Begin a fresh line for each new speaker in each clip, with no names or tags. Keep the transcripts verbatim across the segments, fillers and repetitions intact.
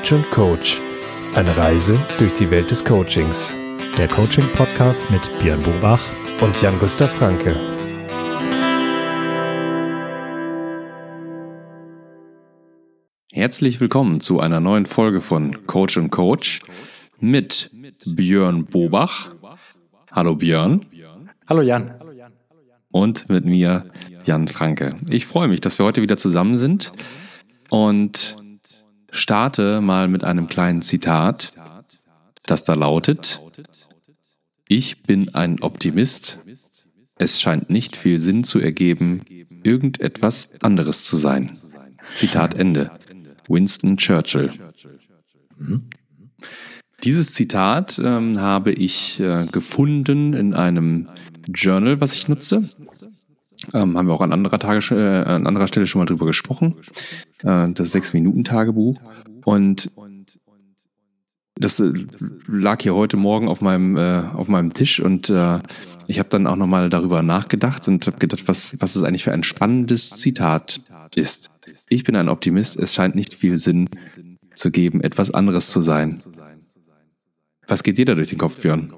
Coach und Coach. Eine Reise durch die Welt des Coachings.
Der Coaching-Podcast mit Björn Bobach
und Jan-Gustav Franke.
Herzlich willkommen zu einer neuen Folge von Coach und Coach mit Björn Bobach. Hallo Björn.
Hallo Jan.
Und mit mir Jan Franke. Ich freue mich, dass wir heute wieder zusammen sind und starte mal mit einem kleinen Zitat, das da lautet: Ich bin ein Optimist. Es scheint nicht viel Sinn zu ergeben, irgendetwas anderes zu sein. Zitat Ende. Winston Churchill. Mhm. Dieses Zitat ähm, habe ich äh, gefunden in einem Journal, was ich nutze. Ähm, haben wir auch an anderer, Tage, äh, an anderer Stelle schon mal drüber gesprochen. Äh, das Sechs-Minuten-Tagebuch. Und das äh, lag hier heute Morgen auf meinem, äh, auf meinem Tisch und äh, ich habe dann auch nochmal darüber nachgedacht und habe gedacht, was, was es eigentlich für ein spannendes Zitat ist. Ich bin ein Optimist, es scheint nicht viel Sinn zu geben, etwas anderes zu sein. Was geht dir da durch den Kopf, Björn?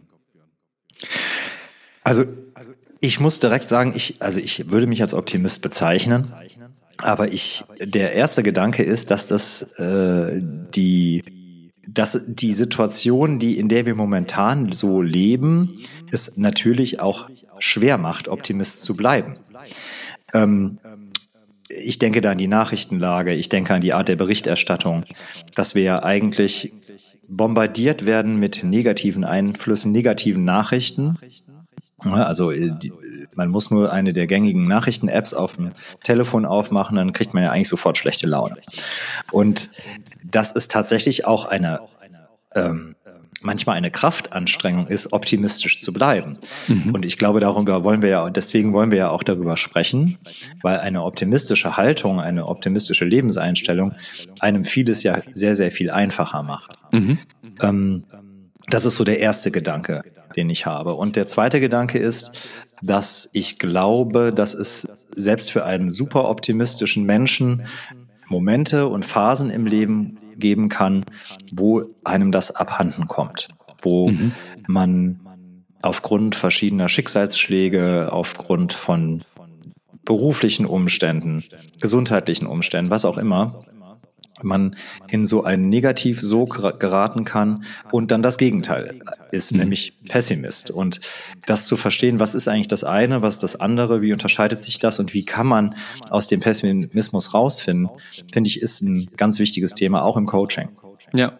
Also ich muss direkt sagen, ich, also ich würde mich als Optimist bezeichnen, aber ich, der erste Gedanke ist, dass das äh, die, dass die Situation, die in der wir momentan so leben, es natürlich auch schwer macht, Optimist zu bleiben. Ähm, ich denke da an die Nachrichtenlage, ich denke an die Art der Berichterstattung, dass wir ja eigentlich bombardiert werden mit negativen Einflüssen, negativen Nachrichten. Also die, man muss nur eine der gängigen Nachrichten-Apps auf dem Telefon aufmachen, dann kriegt man ja eigentlich sofort schlechte Laune. Und das ist tatsächlich auch eine ähm, manchmal eine Kraftanstrengung ist, optimistisch zu bleiben. Mhm. Und ich glaube, darüber wollen wir ja, deswegen wollen wir ja auch darüber sprechen, weil eine optimistische Haltung, eine optimistische Lebenseinstellung einem vieles ja sehr, sehr viel einfacher macht. Mhm. Ähm, das ist so der erste Gedanke, den ich habe. Und der zweite Gedanke ist, dass ich glaube, dass es selbst für einen super optimistischen Menschen Momente und Phasen im Leben geben kann, wo einem das abhanden kommt, wo mhm. man aufgrund verschiedener Schicksalsschläge, aufgrund von beruflichen Umständen, gesundheitlichen Umständen, was auch immer, man in so einen Negativ-Sog geraten kann und dann das Gegenteil ist, mhm. nämlich Pessimist. Und das zu verstehen, was ist eigentlich das eine, was ist das andere, wie unterscheidet sich das und wie kann man aus dem Pessimismus rausfinden, finde ich, ist ein ganz wichtiges Thema, auch im Coaching.
Ja.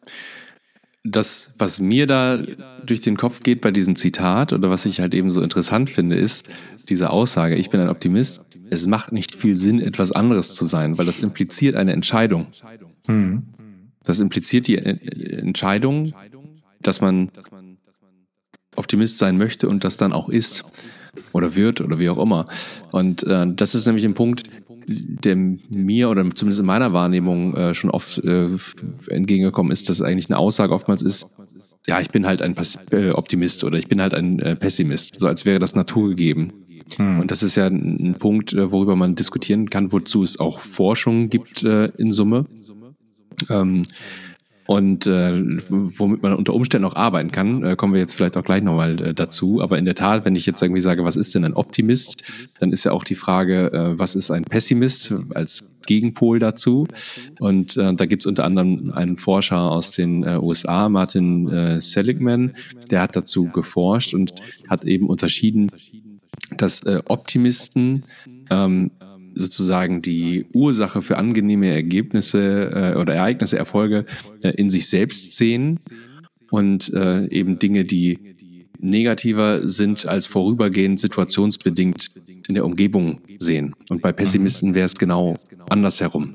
Das, was mir da durch den Kopf geht bei diesem Zitat oder was ich halt eben so interessant finde, ist diese Aussage, ich bin ein Optimist, es macht nicht viel Sinn, etwas anderes zu sein, weil das impliziert eine Entscheidung. Mhm. Das impliziert die Entscheidung, dass man Optimist sein möchte und das dann auch ist oder wird oder wie auch immer. Und äh, das ist nämlich ein Punkt, der mir oder zumindest in meiner Wahrnehmung äh, schon oft äh, entgegengekommen ist, dass eigentlich eine Aussage oftmals ist, ja, ich bin halt ein Pas- äh, Optimist oder ich bin halt ein äh, Pessimist, so als wäre das naturgegeben. Hm. Und das ist ja ein, ein Punkt, äh, worüber man diskutieren kann, wozu es auch Forschung gibt äh, in Summe. Ähm, Und äh, womit man unter Umständen auch arbeiten kann, äh, kommen wir jetzt vielleicht auch gleich nochmal äh, dazu. Aber in der Tat, wenn ich jetzt irgendwie sage, was ist denn ein Optimist, dann ist ja auch die Frage, äh, was ist ein Pessimist als Gegenpol dazu? Und äh, da gibt's unter anderem einen Forscher aus den äh, U S A, Martin äh, Seligman, der hat dazu geforscht und hat eben unterschieden, dass äh, Optimisten ähm, sozusagen die Ursache für angenehme Ergebnisse äh, oder Ereignisse, Erfolge äh, in sich selbst sehen und äh, eben Dinge, die negativer sind als vorübergehend situationsbedingt in der Umgebung sehen. Und bei Pessimisten wäre es genau andersherum.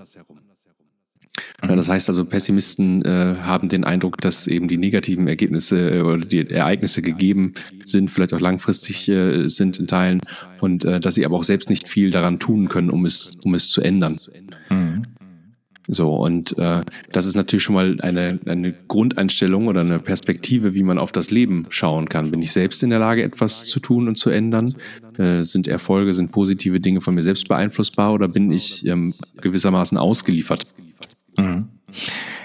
Ja, das heißt also, Pessimisten äh, haben den Eindruck, dass eben die negativen Ergebnisse äh, oder die Ereignisse gegeben sind, vielleicht auch langfristig äh, sind in Teilen und äh, dass sie aber auch selbst nicht viel daran tun können, um es, um es zu ändern. Mhm. So, und äh, das ist natürlich schon mal eine, eine Grundeinstellung oder eine Perspektive, wie man auf das Leben schauen kann. Bin ich selbst in der Lage, etwas zu tun und zu ändern? Äh, sind Erfolge, sind positive Dinge von mir selbst beeinflussbar oder bin ich ähm, gewissermaßen ausgeliefert?
Mhm.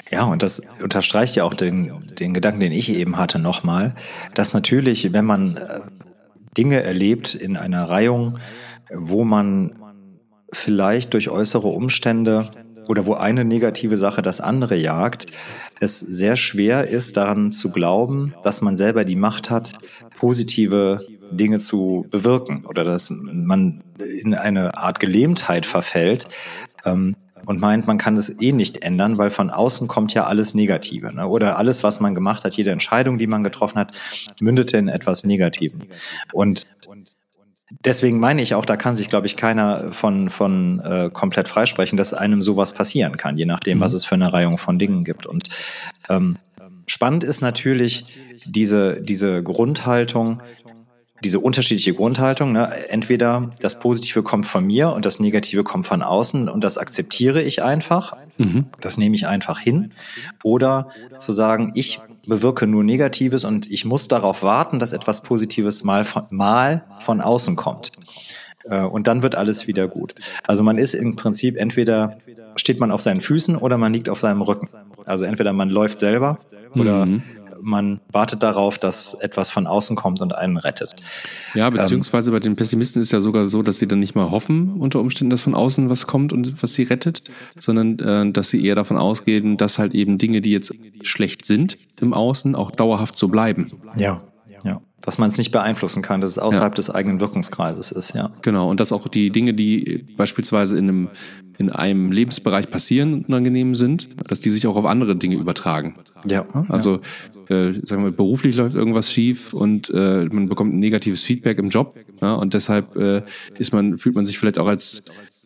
Ja, und das unterstreicht ja auch den, den Gedanken, den ich eben hatte, nochmal, dass natürlich, wenn man äh, Dinge erlebt in einer Reihung, wo man vielleicht durch äußere Umstände oder wo eine negative Sache das andere jagt, es sehr schwer ist, daran zu glauben, dass man selber die Macht hat, positive Dinge zu bewirken oder dass man in eine Art Gelähmtheit verfällt, ähm, und meint, man kann es eh nicht ändern, weil von außen kommt ja alles Negative. Ne? Oder alles, was man gemacht hat, jede Entscheidung, die man getroffen hat, mündete in etwas Negativem. Und deswegen meine ich auch, da kann sich, glaube ich, keiner von, von äh, komplett freisprechen, dass einem sowas passieren kann, je nachdem, was es für eine Reihung von Dingen gibt. Und ähm, spannend ist natürlich diese, diese Grundhaltung, diese unterschiedliche Grundhaltung, ne? Entweder das Positive kommt von mir und das Negative kommt von außen und das akzeptiere ich einfach, mhm. das nehme ich einfach hin, oder zu sagen, ich bewirke nur Negatives und ich muss darauf warten, dass etwas Positives mal von, mal von außen kommt. Und dann wird alles wieder gut. Also man ist im Prinzip, entweder steht man auf seinen Füßen oder man liegt auf seinem Rücken. Also entweder man läuft selber oder mhm. man wartet darauf, dass etwas von außen kommt und einen rettet.
Ja, beziehungsweise ähm, bei den Pessimisten ist ja sogar so, dass sie dann nicht mal hoffen, unter Umständen, dass von außen was kommt und was sie rettet, sondern äh, dass sie eher davon ausgehen, dass halt eben Dinge, die jetzt schlecht sind im Außen, auch dauerhaft so bleiben.
Ja, ja. Dass man es nicht beeinflussen kann, dass es außerhalb ja. des eigenen Wirkungskreises ist, ja.
Genau, und dass auch die Dinge, die beispielsweise in einem, in einem Lebensbereich passieren, unangenehm sind, dass die sich auch auf andere Dinge übertragen.
Ja.
Also, äh, sagen wir, beruflich läuft irgendwas schief und äh, man bekommt ein negatives Feedback im Job, ja, und deshalb äh, ist man, fühlt man sich vielleicht auch als,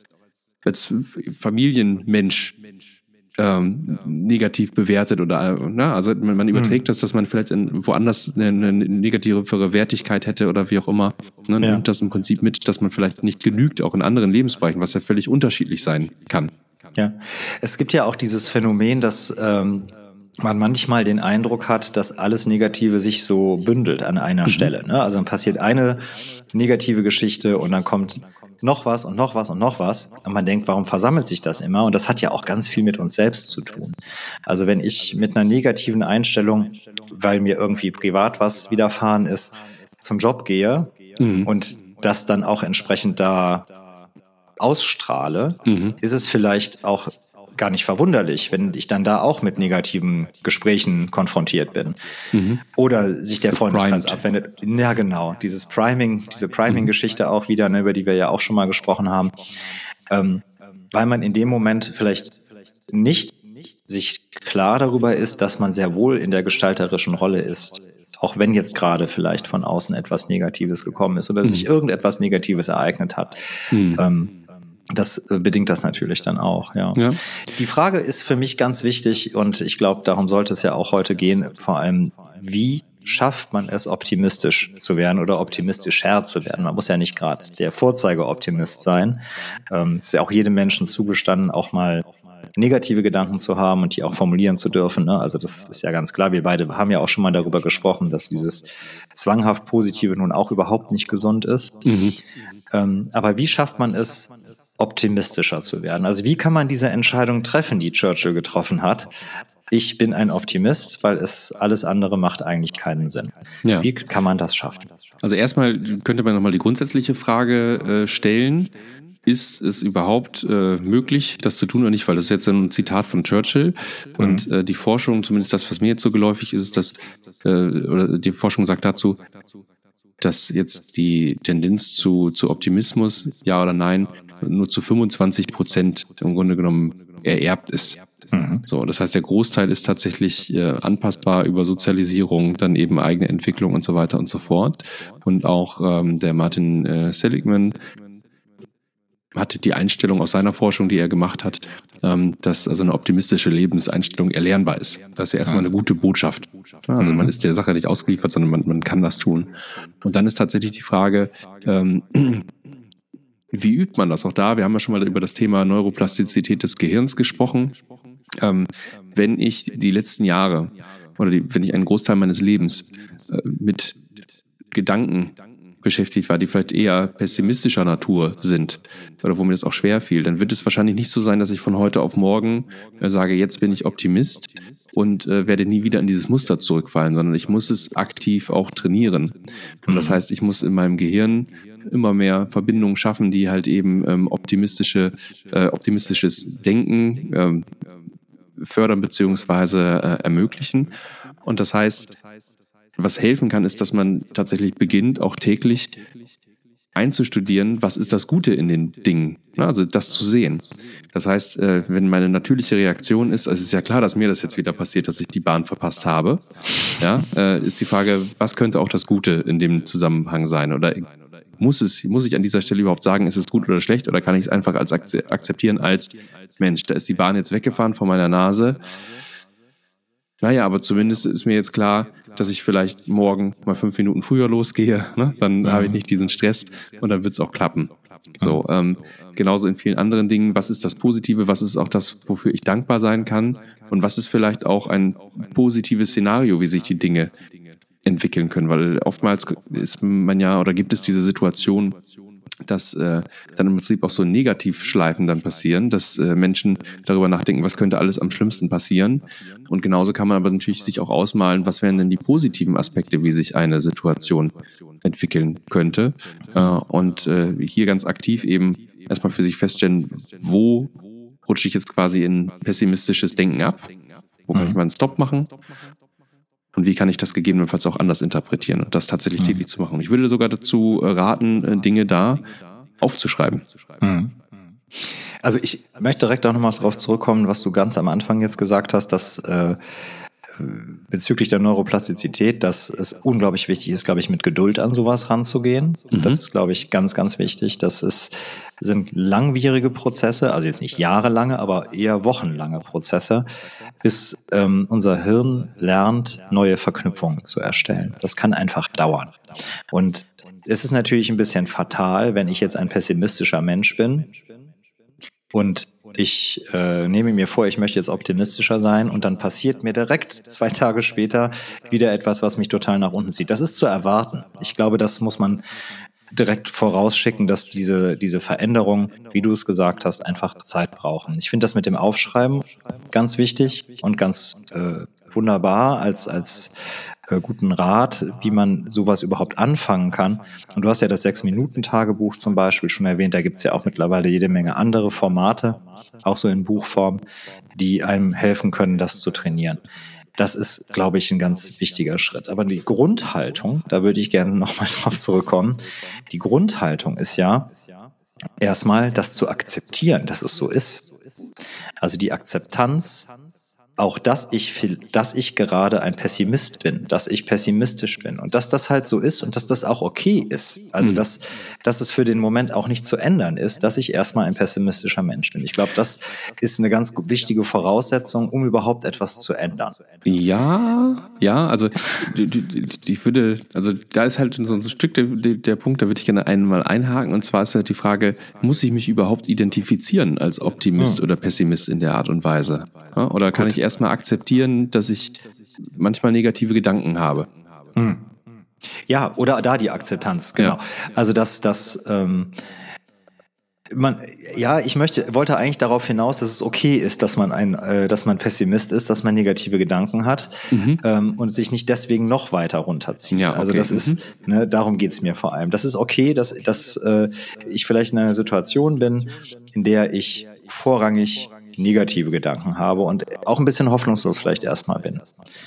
als Familienmensch Ähm, negativ bewertet oder, na, also man, man überträgt mhm. das, dass man vielleicht in, woanders eine, eine negativere Wertigkeit hätte oder wie auch immer. Ne, ja. Nimmt das im Prinzip mit, dass man vielleicht nicht genügt, auch in anderen Lebensbereichen, was ja völlig unterschiedlich sein kann.
Ja, es gibt ja auch dieses Phänomen, dass ähm, man manchmal den Eindruck hat, dass alles Negative sich so bündelt an einer mhm. Stelle. Ne? Also dann passiert eine negative Geschichte und dann kommt noch was und noch was und noch was. Und man denkt, warum versammelt sich das immer? Und das hat ja auch ganz viel mit uns selbst zu tun. Also wenn ich mit einer negativen Einstellung, weil mir irgendwie privat was widerfahren ist, zum Job gehe mhm. und das dann auch entsprechend da ausstrahle, mhm. ist es vielleicht auch gar nicht verwunderlich, wenn ich dann da auch mit negativen Gesprächen konfrontiert bin. Mhm. Oder sich der Freundeskreis abwendet. Ja, genau. Dieses Priming, diese Priming-Geschichte auch wieder, ne, über die wir ja auch schon mal gesprochen haben. Ähm, weil man in dem Moment vielleicht nicht sich klar darüber ist, dass man sehr wohl in der gestalterischen Rolle ist. Auch wenn jetzt gerade vielleicht von außen etwas Negatives gekommen ist oder mhm. sich irgendetwas Negatives ereignet hat. Mhm. Ähm, Das bedingt das natürlich dann auch, ja. ja. Die Frage ist für mich ganz wichtig und ich glaube, darum sollte es ja auch heute gehen, vor allem, wie schafft man es, optimistisch zu werden oder optimistischer zu werden? Man muss ja nicht gerade der Vorzeigeoptimist sein. Ähm, es ist ja auch jedem Menschen zugestanden, auch mal negative Gedanken zu haben und die auch formulieren zu dürfen. Ne? Also das ist ja ganz klar. Wir beide haben ja auch schon mal darüber gesprochen, dass dieses zwanghaft Positive nun auch überhaupt nicht gesund ist. Mhm. Ähm, aber wie schafft man es, optimistischer zu werden? Also wie kann man diese Entscheidung treffen, die Churchill getroffen hat? Ich bin ein Optimist, weil es alles andere macht eigentlich keinen Sinn. Ja. Wie kann man das schaffen?
Also erstmal könnte man nochmal die grundsätzliche Frage äh, stellen. Ist es überhaupt äh, möglich, das zu tun oder nicht? Weil das ist jetzt ein Zitat von Churchill und mhm. äh, die Forschung, zumindest das, was mir jetzt so geläufig ist, ist, dass äh, oder die Forschung sagt dazu, dass jetzt die Tendenz zu, zu Optimismus, ja oder nein, nur zu fünfundzwanzig Prozent im Grunde genommen ererbt ist. Mhm. So, das heißt, der Großteil ist tatsächlich äh, anpassbar über Sozialisierung, dann eben eigene Entwicklung und so weiter und so fort. Und auch ähm, der Martin äh, Seligman hatte die Einstellung aus seiner Forschung, die er gemacht hat, ähm, dass also eine optimistische Lebenseinstellung erlernbar ist. Das ist ja erstmal eine gute Botschaft. Also man ist der Sache nicht ausgeliefert, sondern man, man kann das tun. Und dann ist tatsächlich die Frage, ähm, wie übt man das auch da? Wir haben ja schon mal über das Thema Neuroplastizität des Gehirns gesprochen. Ähm, wenn ich die letzten Jahre oder die, wenn ich einen Großteil meines Lebens äh, mit Gedanken beschäftigt war, die vielleicht eher pessimistischer Natur sind oder wo mir das auch schwer fiel, dann wird es wahrscheinlich nicht so sein, dass ich von heute auf morgen äh, sage, jetzt bin ich Optimist und äh, werde nie wieder in dieses Muster zurückfallen, sondern ich muss es aktiv auch trainieren. Und das heißt, ich muss in meinem Gehirn immer mehr Verbindungen schaffen, die halt eben ähm, optimistische, äh, optimistisches Denken ähm, fördern beziehungsweise äh, ermöglichen. Und das heißt, was helfen kann, ist, dass man tatsächlich beginnt, auch täglich einzustudieren, was ist das Gute in den Dingen, also das zu sehen. Das heißt, wenn meine natürliche Reaktion ist, also es ist ja klar, dass mir das jetzt wieder passiert, dass ich die Bahn verpasst habe, ja, ist die Frage, was könnte auch das Gute in dem Zusammenhang sein? Oder muss es, muss ich an dieser Stelle überhaupt sagen, ist es gut oder schlecht, oder kann ich es einfach als akzeptieren als, Mensch, da ist die Bahn jetzt weggefahren vor meiner Nase. Naja, aber zumindest ist mir jetzt klar, dass ich vielleicht morgen mal fünf Minuten früher losgehe, ne? Dann mhm. habe ich nicht diesen Stress und dann wird es auch klappen. So, ähm, genauso in vielen anderen Dingen. Was ist das Positive? Was ist auch das, wofür ich dankbar sein kann? Und was ist vielleicht auch ein positives Szenario, wie sich die Dinge entwickeln können? Weil oftmals ist man ja oder gibt es diese Situation, dass äh, dann im Prinzip auch so Negativschleifen dann passieren, dass äh, Menschen darüber nachdenken, was könnte alles am schlimmsten passieren. Und genauso kann man aber natürlich sich auch ausmalen, was wären denn die positiven Aspekte, wie sich eine Situation entwickeln könnte. Äh, und äh, hier ganz aktiv eben erstmal für sich feststellen, wo rutsche ich jetzt quasi in pessimistisches Denken ab? Wo kann ich mal einen Stopp machen? Und wie kann ich das gegebenenfalls auch anders interpretieren und das tatsächlich täglich zu machen? Ich würde sogar dazu raten, Dinge da aufzuschreiben.
Also ich möchte direkt auch nochmal darauf zurückkommen, was du ganz am Anfang jetzt gesagt hast, dass äh, bezüglich der Neuroplastizität, dass es unglaublich wichtig ist, glaube ich, mit Geduld an sowas ranzugehen. Mhm. Das ist, glaube ich, ganz, ganz wichtig. Das ist, sind langwierige Prozesse, also jetzt nicht jahrelange, aber eher wochenlange Prozesse, bis ähm, unser Hirn lernt, neue Verknüpfungen zu erstellen. Das kann einfach dauern. Und es ist natürlich ein bisschen fatal, wenn ich jetzt ein pessimistischer Mensch bin und ich äh, nehme mir vor, ich möchte jetzt optimistischer sein und dann passiert mir direkt zwei Tage später wieder etwas, was mich total nach unten zieht. Das ist zu erwarten. Ich glaube, das muss man direkt vorausschicken, dass diese diese Veränderungen, wie du es gesagt hast, einfach Zeit brauchen. Ich finde das mit dem Aufschreiben ganz wichtig und ganz äh, wunderbar als als äh, guten Rat, wie man sowas überhaupt anfangen kann. Und du hast ja das Sechs-Minuten-Tagebuch zum Beispiel schon erwähnt. Da gibt's ja auch mittlerweile jede Menge andere Formate, auch so in Buchform, die einem helfen können, das zu trainieren. Das ist, glaube ich, ein ganz wichtiger Schritt. Aber die Grundhaltung, da würde ich gerne nochmal drauf zurückkommen, die Grundhaltung ist ja erstmal das zu akzeptieren, dass es so ist. Also die Akzeptanz, auch dass ich, dass ich gerade ein Pessimist bin, dass ich pessimistisch bin und dass das halt so ist und dass das auch okay ist. Also dass, dass es für den Moment auch nicht zu ändern ist, dass ich erstmal ein pessimistischer Mensch bin. Ich glaube, das ist eine ganz wichtige Voraussetzung, um überhaupt etwas zu ändern.
Ja, ja, also ich würde, also da ist halt so ein Stück der, der Punkt, da würde ich gerne einmal einhaken, und zwar ist halt die Frage, muss ich mich überhaupt identifizieren als Optimist hm. oder Pessimist in der Art und Weise? Ja, oder kann Gut. ich erstmal akzeptieren, dass ich manchmal negative Gedanken habe?
Hm. Ja, oder da die Akzeptanz, genau. Ja. Also dass das ähm, man, ja, ich möchte, wollte eigentlich darauf hinaus, dass es okay ist, dass man ein, äh, dass man Pessimist ist, dass man negative Gedanken hat mhm. ähm, und sich nicht deswegen noch weiter runterzieht. Ja, okay. Also das mhm. ist, ne, darum geht's mir vor allem. Das ist okay, dass, dass äh, ich vielleicht in einer Situation bin, in der ich vorrangig negative Gedanken habe und auch ein bisschen hoffnungslos vielleicht erstmal bin.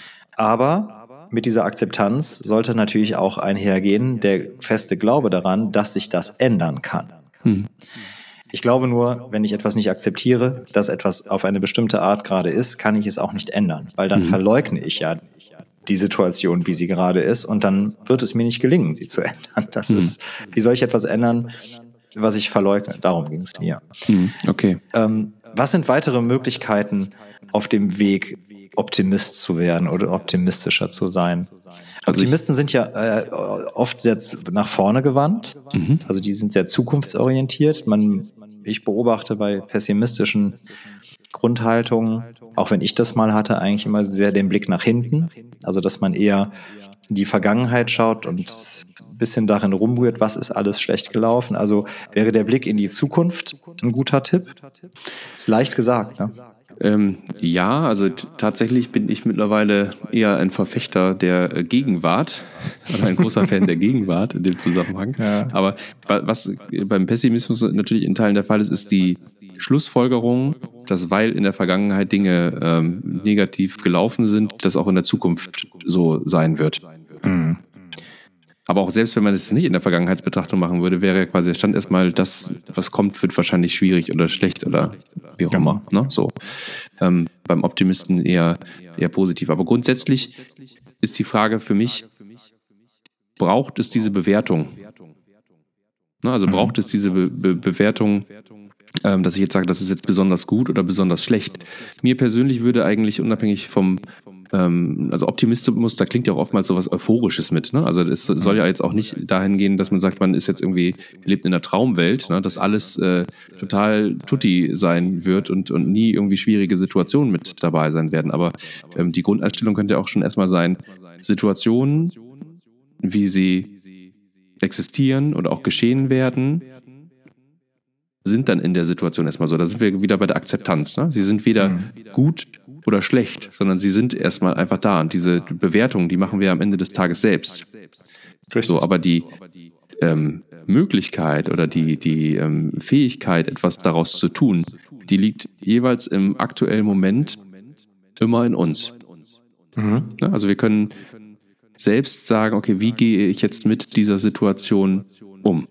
Aber mit dieser Akzeptanz sollte natürlich auch einhergehen der feste Glaube daran, dass sich das ändern kann. Mhm. Ich glaube nur, wenn ich etwas nicht akzeptiere, dass etwas auf eine bestimmte Art gerade ist, kann ich es auch nicht ändern, weil dann mhm. verleugne ich ja die Situation, wie sie gerade ist, und dann wird es mir nicht gelingen, sie zu ändern. Das mhm. ist, wie soll ich etwas ändern, was ich verleugne? Darum ging es mir.
Mhm. Okay.
Ähm, was sind weitere Möglichkeiten auf dem Weg, Optimist zu werden oder optimistischer zu sein? Also Optimisten sind ja äh, oft sehr nach vorne gewandt, mhm. also die sind sehr zukunftsorientiert. Man, ich beobachte bei pessimistischen Grundhaltungen, auch wenn ich das mal hatte, eigentlich immer sehr den Blick nach hinten. Also dass man eher in die Vergangenheit schaut und ein bisschen darin rumrührt, was ist alles schlecht gelaufen. Also wäre der Blick in die Zukunft ein guter Tipp? Ist leicht gesagt, ne?
Ähm, ja, also t- tatsächlich bin ich mittlerweile eher ein Verfechter der äh, Gegenwart oder ein großer Fan der Gegenwart in dem Zusammenhang.
Ja.
Aber wa- was beim Pessimismus natürlich in Teilen der Fall ist, ist die Schlussfolgerung, dass weil in der Vergangenheit Dinge ähm, negativ gelaufen sind, das auch in der Zukunft so sein wird.
Mhm.
Aber auch selbst wenn man es nicht in der Vergangenheitsbetrachtung machen würde, wäre ja quasi der Stand erstmal, das, was kommt, wird wahrscheinlich schwierig oder schlecht oder wie auch immer. Ne? So. Ähm, beim Optimisten eher, eher positiv. Aber grundsätzlich ist die Frage für mich, braucht es diese Bewertung? Ne? Also braucht es diese Be- Be- Bewertung, ähm, dass ich jetzt sage, das ist jetzt besonders gut oder besonders schlecht? Mir persönlich würde eigentlich unabhängig vom also Optimismus, da klingt ja auch oftmals so was Euphorisches mit. Ne? Also es soll ja jetzt auch nicht dahin gehen, dass man sagt, man ist jetzt irgendwie, lebt in einer Traumwelt, ne? Dass alles äh, total tutti sein wird und, und nie irgendwie schwierige Situationen mit dabei sein werden. Aber ähm, die Grundeinstellung könnte ja auch schon erstmal sein, Situationen, wie sie existieren oder auch geschehen werden, sind dann in der Situation erstmal so. Da sind wir wieder bei der Akzeptanz. Ne? Sie sind weder mhm. gut oder schlecht, sondern sie sind erstmal einfach da. Und diese Bewertung, die machen wir am Ende des Tages selbst. So, aber die ähm, Möglichkeit oder die, die ähm, Fähigkeit, etwas daraus zu tun, die liegt jeweils im aktuellen Moment immer in uns. Mhm. Also wir können selbst sagen, okay, wie gehe ich jetzt mit dieser Situation um?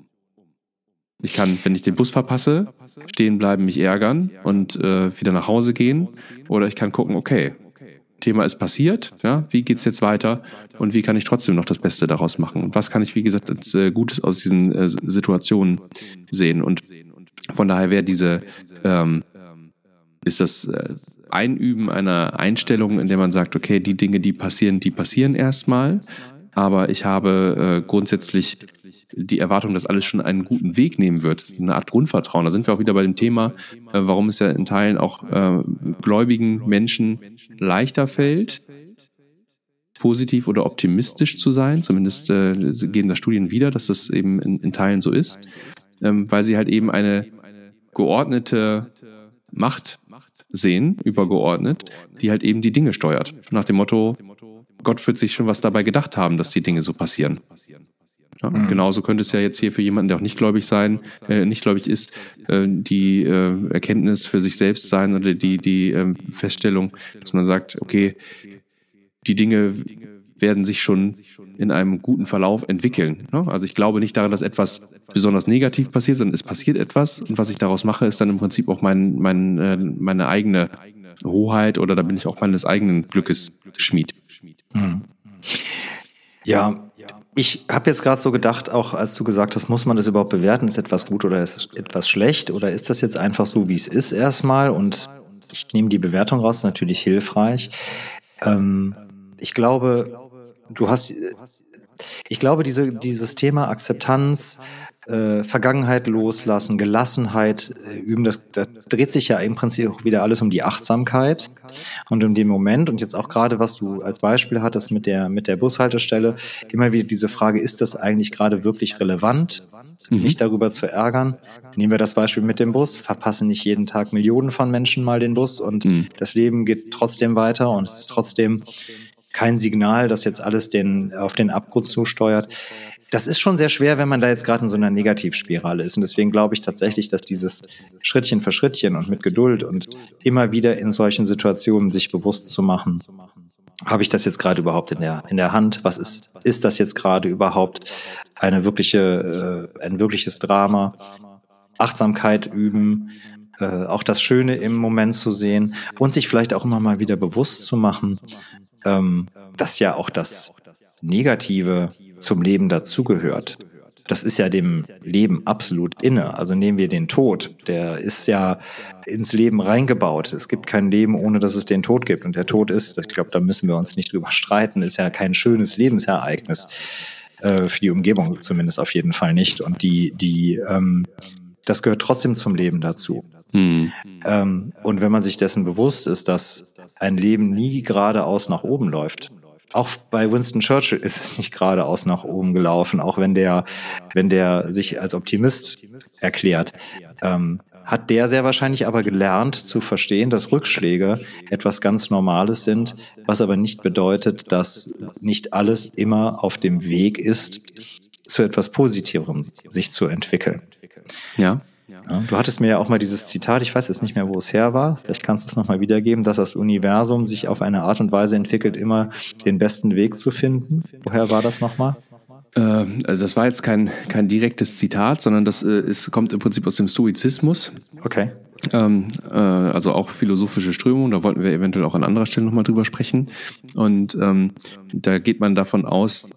Ich kann, wenn ich den Bus verpasse, stehen bleiben, mich ärgern und äh, wieder nach Hause gehen. Oder ich kann gucken, okay, Thema ist passiert, ja, wie geht's jetzt weiter und wie kann ich trotzdem noch das Beste daraus machen? Und was kann ich, wie gesagt, als äh, Gutes aus diesen äh, Situationen sehen? Und von daher wäre diese, ähm, ist das äh, Einüben einer Einstellung, in der man sagt, okay, die Dinge, die passieren, die passieren erstmal. Aber ich habe äh, grundsätzlich die Erwartung, dass alles schon einen guten Weg nehmen wird. Eine Art Grundvertrauen. Da sind wir auch wieder bei dem Thema, äh, warum es ja in Teilen auch äh, gläubigen Menschen leichter fällt, positiv oder optimistisch zu sein. Zumindest äh, geben da Studien wieder, dass das eben in, in Teilen so ist. Ähm, weil sie halt eben eine geordnete Macht sehen, übergeordnet, die halt eben die Dinge steuert. Nach dem Motto, Gott wird sich schon was dabei gedacht haben, dass die Dinge so passieren. Ja, und mhm. genauso könnte es ja jetzt hier für jemanden, der auch nicht gläubig sein, äh, nicht gläubig ist, äh, die äh, Erkenntnis für sich selbst sein oder die, die äh, Feststellung, dass man sagt, okay, die Dinge werden sich schon in einem guten Verlauf entwickeln. Ne? Also ich glaube nicht daran, dass etwas besonders negativ passiert, sondern es passiert etwas und was ich daraus mache, ist dann im Prinzip auch mein, mein, äh, meine eigene Hoheit oder da bin ich auch meines eigenen Glückes Schmied.
Mhm. Ja, ich habe jetzt gerade so gedacht, auch als du gesagt hast, muss man das überhaupt bewerten, ist etwas gut oder ist etwas schlecht oder ist das jetzt einfach so, wie es ist erstmal und ich nehme die Bewertung raus, natürlich hilfreich. Ähm, ich glaube, du hast, ich glaube, diese, dieses Thema Akzeptanz, äh, Vergangenheit loslassen, Gelassenheit äh, üben, das, das dreht sich ja im Prinzip auch wieder alles um die Achtsamkeit und um den Moment und jetzt auch gerade, was du als Beispiel hattest mit der, mit der Bushaltestelle, immer wieder diese Frage, ist das eigentlich gerade wirklich relevant, mhm. mich darüber zu ärgern? Nehmen wir das Beispiel mit dem Bus, verpassen nicht jeden Tag Millionen von Menschen mal den Bus und mhm. das Leben geht trotzdem weiter und es ist trotzdem kein Signal, das jetzt alles den, auf den Abgrund zusteuert. Das ist schon sehr schwer, wenn man da jetzt gerade in so einer Negativspirale ist. Und deswegen glaube ich tatsächlich, dass dieses Schrittchen für Schrittchen und mit Geduld und immer wieder in solchen Situationen sich bewusst zu machen, habe ich das jetzt gerade überhaupt in der, in der Hand? Was ist, ist das jetzt gerade überhaupt eine wirkliche, äh, ein wirkliches Drama? Achtsamkeit üben, äh, auch das Schöne im Moment zu sehen und sich vielleicht auch immer mal wieder bewusst zu machen, ähm, dass ja auch das Negative zum Leben dazugehört. Das ist ja dem Leben absolut inne. Also nehmen wir den Tod, der ist ja ins Leben reingebaut. Es gibt kein Leben, ohne dass es den Tod gibt. Und der Tod ist, ich glaube, da müssen wir uns nicht drüber streiten, ist ja kein schönes Lebensereignis. Äh, für die Umgebung zumindest auf jeden Fall nicht. Und die, die, ähm, das gehört trotzdem zum Leben dazu. Hm. Ähm, und wenn man sich dessen bewusst ist, dass ein Leben nie geradeaus nach oben läuft, auch bei Winston Churchill ist es nicht geradeaus nach oben gelaufen, auch wenn der, wenn der sich als Optimist erklärt. Ähm, hat der sehr wahrscheinlich aber gelernt zu verstehen, dass Rückschläge etwas ganz Normales sind, was aber nicht bedeutet, dass nicht alles immer auf dem Weg ist, zu etwas Positivem sich zu entwickeln.
Ja.
Ja, du hattest mir ja auch mal dieses Zitat, ich weiß jetzt nicht mehr, wo es her war, vielleicht kannst du es nochmal wiedergeben, dass das Universum sich auf eine Art und Weise entwickelt, immer den besten Weg zu finden. Woher war das nochmal?
Ähm, also das war jetzt kein, kein direktes Zitat, sondern das äh, ist, kommt im Prinzip aus dem Stoizismus.
Okay.
Ähm, äh, also auch philosophische Strömung, da wollten wir eventuell auch an anderer Stelle nochmal drüber sprechen. Und ähm, da geht man davon aus,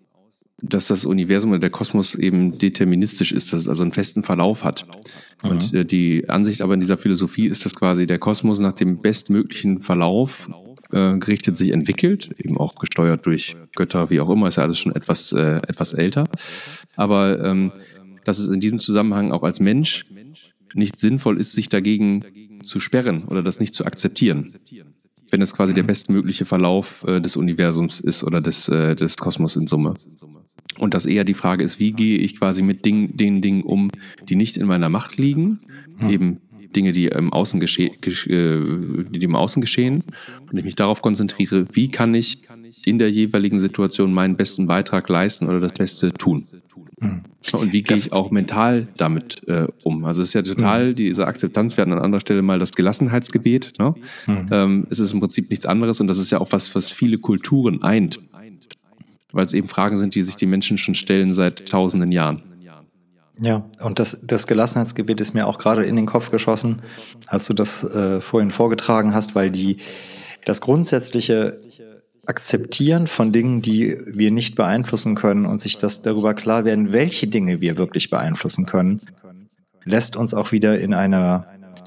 dass das Universum oder der Kosmos eben deterministisch ist, dass es also einen festen Verlauf hat. Mhm. Und äh, die Ansicht aber in dieser Philosophie ist, dass quasi der Kosmos nach dem bestmöglichen Verlauf äh, gerichtet sich entwickelt, eben auch gesteuert durch Götter, wie auch immer, ist ja alles schon etwas, äh, etwas älter. Aber ähm, dass es in diesem Zusammenhang auch als Mensch nicht sinnvoll ist, sich dagegen zu sperren oder das nicht zu akzeptieren, wenn es quasi der bestmögliche Verlauf äh, des Universums ist oder des, äh, des Kosmos in Summe. Und dass eher die Frage ist, wie gehe ich quasi mit Ding, den Dingen um, die nicht in meiner Macht liegen, hm. eben Dinge, die im Außen, gesche- gesch- äh, die im Außen geschehen, und ich mich darauf konzentriere, wie kann ich in der jeweiligen Situation meinen besten Beitrag leisten oder das Beste tun. Hm. Und wie gehe ich auch mental damit äh, um? Also es ist ja total, diese Akzeptanz, wir hatten an anderer Stelle mal das Gelassenheitsgebet. Ne? Hm. Ähm, es ist im Prinzip nichts anderes und das ist ja auch was, was viele Kulturen eint. Weil es eben Fragen sind, die sich die Menschen schon stellen seit tausenden Jahren.
Ja, und das, das Gelassenheitsgebet ist mir auch gerade in den Kopf geschossen, als du das äh, vorhin vorgetragen hast, weil die das grundsätzliche Akzeptieren von Dingen, die wir nicht beeinflussen können und sich das darüber klar werden, welche Dinge wir wirklich beeinflussen können, lässt uns auch wieder in eine,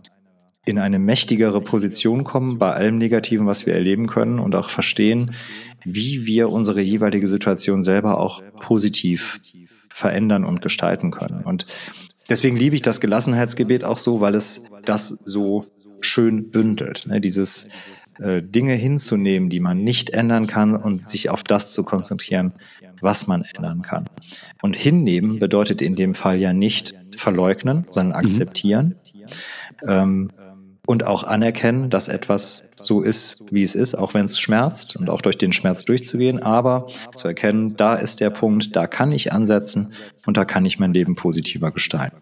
in eine mächtigere Position kommen bei allem Negativen, was wir erleben können und auch verstehen, wie wir unsere jeweilige Situation selber auch positiv verändern und gestalten können. Und deswegen liebe ich das Gelassenheitsgebet auch so, weil es das so schön bündelt. Ne? Dieses äh, Dinge hinzunehmen, die man nicht ändern kann und sich auf das zu konzentrieren, was man ändern kann. Und hinnehmen bedeutet in dem Fall ja nicht verleugnen, sondern akzeptieren. Mhm. Ähm, Und auch anerkennen, dass etwas so ist, wie es ist, auch wenn es schmerzt und auch durch den Schmerz durchzugehen, aber zu erkennen, da ist der Punkt, da kann ich ansetzen und da kann ich mein Leben positiver gestalten.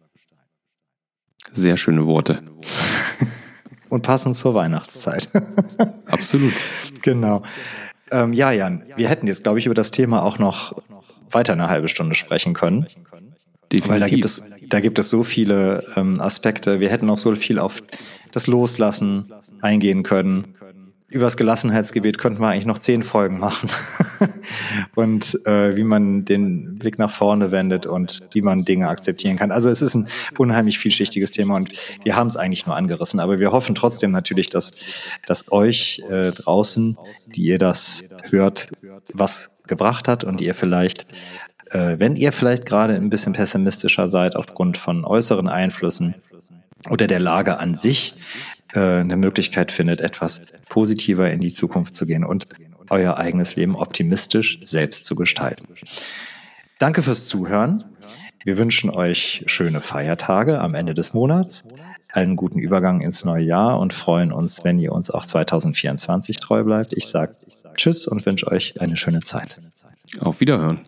Sehr schöne Worte.
Und passend zur Weihnachtszeit.
Absolut.
Genau. Ähm, ja, Jan, wir hätten jetzt, glaube ich, über das Thema auch noch weiter eine halbe Stunde sprechen können.
Definitiv.
Weil da gibt es, da gibt es so viele ähm, Aspekte. Wir hätten auch so viel auf das Loslassen eingehen können. Über das Gelassenheitsgebet könnten wir eigentlich noch zehn Folgen machen. Und äh, wie man den Blick nach vorne wendet und wie man Dinge akzeptieren kann. Also es ist ein unheimlich vielschichtiges Thema und wir haben es eigentlich nur angerissen. Aber wir hoffen trotzdem natürlich, dass, dass euch äh, draußen, die ihr das hört, was gebracht hat und ihr vielleicht wenn ihr vielleicht gerade ein bisschen pessimistischer seid aufgrund von äußeren Einflüssen oder der Lage an sich, äh, eine Möglichkeit findet, etwas positiver in die Zukunft zu gehen und euer eigenes Leben optimistisch selbst zu gestalten. Danke fürs Zuhören. Wir wünschen euch schöne Feiertage am Ende des Monats, einen guten Übergang ins neue Jahr und freuen uns, wenn ihr uns auch zwanzig vierundzwanzig treu bleibt. Ich sage Tschüss und wünsche euch eine schöne Zeit.
Auf Wiederhören.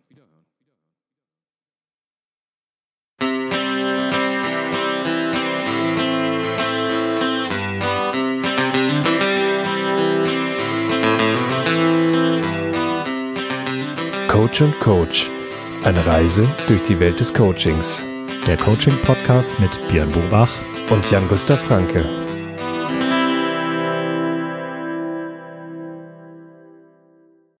Coach und Coach. Eine Reise durch die Welt des Coachings.
Der Coaching-Podcast mit Björn Bobach
und Jan-Gustav Franke.